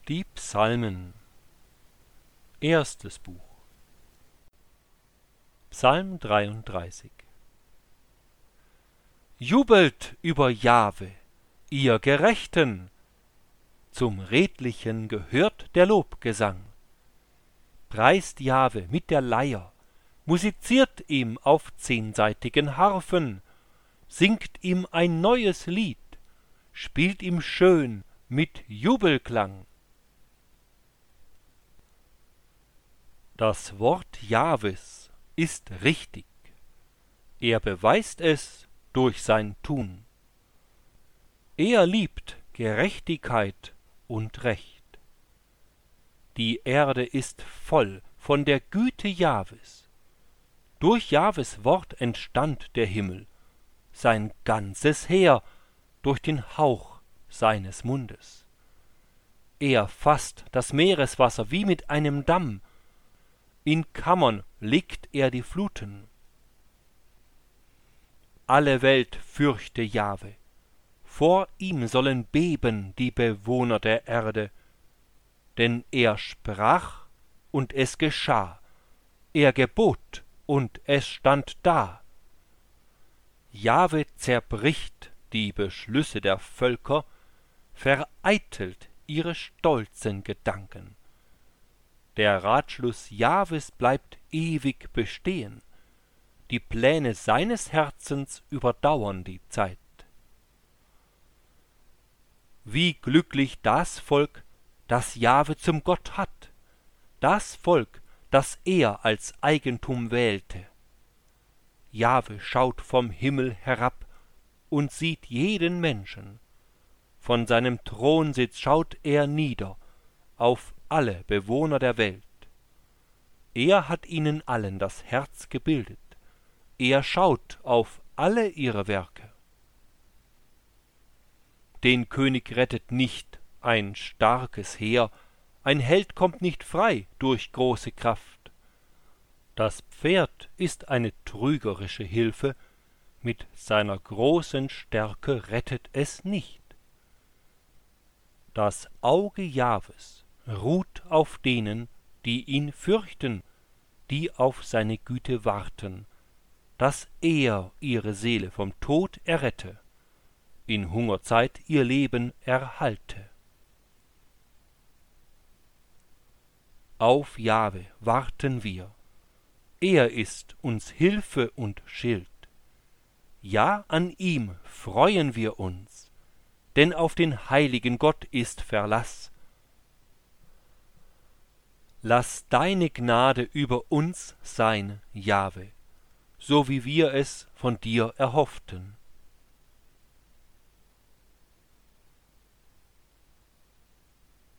Die Psalmen. Erstes Buch. Psalm 33. Jubelt über Jahwe, ihr Gerechten! Zum Redlichen gehört der Lobgesang. Preist Jahwe mit der Leier, musiziert ihm auf 10-saitigen Harfen, singt ihm ein neues Lied, spielt ihm schön mit Jubelklang. Das Wort Jahwes ist richtig, er beweist es durch sein Tun. Er liebt Gerechtigkeit und Recht. Die Erde ist voll von der Güte Jahwes. Durch Jahwes Wort entstand der Himmel, sein ganzes Heer durch den Hauch seines Mundes. Er fasst das Meereswasser wie mit einem Damm, in Kammern legt er die Fluten. Alle Welt fürchte Jahwe, vor ihm sollen beben die Bewohner der Erde, denn er sprach und es geschah, er gebot und es stand da. Jahwe zerbricht die Beschlüsse der Völker, vereitelt ihre stolzen Gedanken. Der Ratschluss Jahwes bleibt ewig bestehen, die Pläne seines Herzens überdauern die Zeit. Wie glücklich das Volk, das Jahwe zum Gott hat, das Volk, das er als Eigentum wählte. Jahwe schaut vom Himmel herab und sieht jeden Menschen. Von seinem Thronsitz schaut er nieder auf alle Bewohner der Welt. Er hat ihnen allen das Herz gebildet. Er schaut auf alle ihre Werke. Den König rettet nicht ein starkes Heer, ein Held kommt nicht frei durch große Kraft. Das Pferd ist eine trügerische Hilfe, mit seiner großen Stärke rettet es nicht. Das Auge Jahwes ruht auf denen, die ihn fürchten, die auf seine Güte warten, dass er ihre Seele vom Tod errette, in Hungerzeit ihr Leben erhalte. Auf Jahwe warten wir, er ist uns Hilfe und Schild. Ja, an ihm freuen wir uns, denn auf den heiligen Gott ist Verlass. Lass deine Gnade über uns sein, Jahwe, so wie wir es von dir erhofften.